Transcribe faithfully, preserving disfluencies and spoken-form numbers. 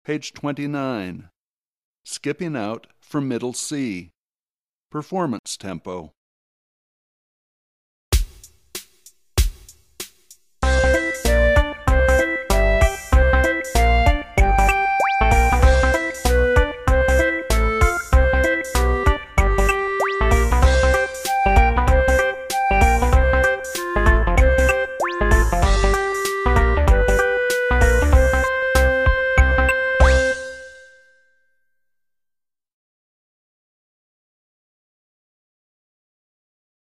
Page twenty-nine. Skipping out for middle C. Performance tempo.